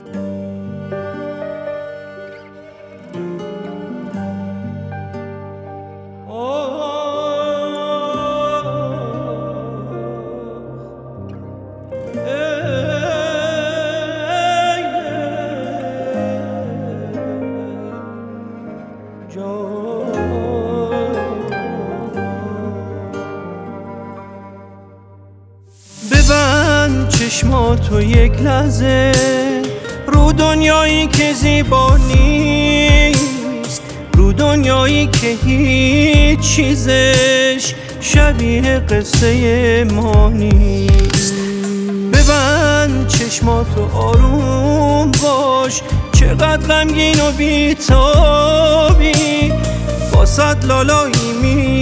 ببند چشماتو یک لحظه رو دنیایی که زیبا نیست، رو دنیایی که هیچ چیزش شبیه قصه ما نیست. ببند چشماتو آروم باش، چقدر غمگین و بی‌تابی، با صد لالایی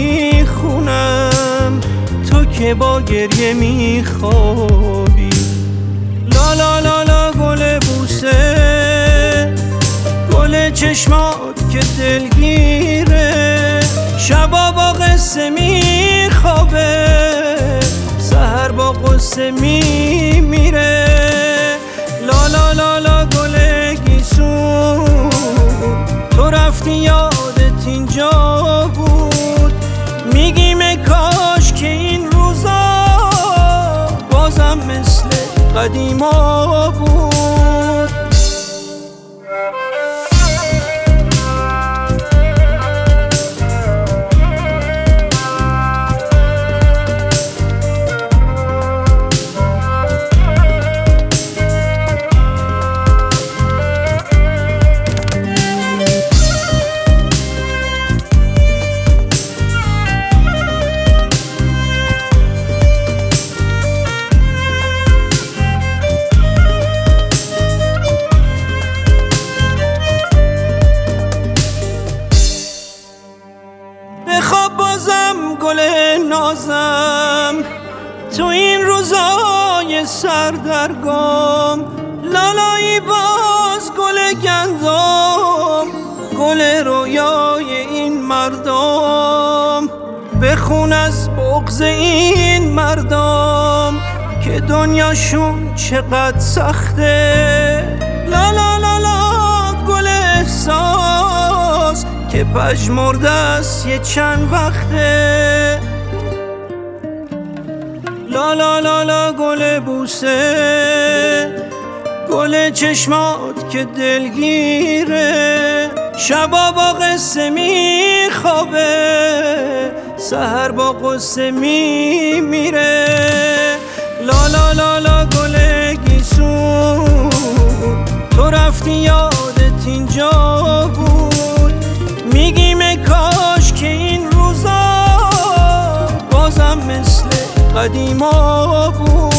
میخونم تو که با گریه میخوابی. لا لا لا لا گل بوسه، گل چشمات که دلگیره، شبا با قصه میخوابه، سحر با قصه میمیره. لا لا لا لا گل گیسون، تو رفتی یادت اینجا بود، میگیم کاش که این روزا بازم مثل قدیما بود. بخواب بازم گل نازم تو این روزای سردرگم، لالایی باز گل گندم، گل رویای این مردم. بخون از بغض این مردم که دنیاشون چقدر سخته. لا لا لا لا گل احساس که پژمرده است یه چند وقته. لا لا لا لا گل بوسه، گل چشمات که دلگیره، شبا با قصه میخوابه، سحر با قصه میمیره. لا لا لا لا گل گیسون، تو رفتی یادت اینجا بود، میگیم کاش که این روزا بازم مثل قدیما بود.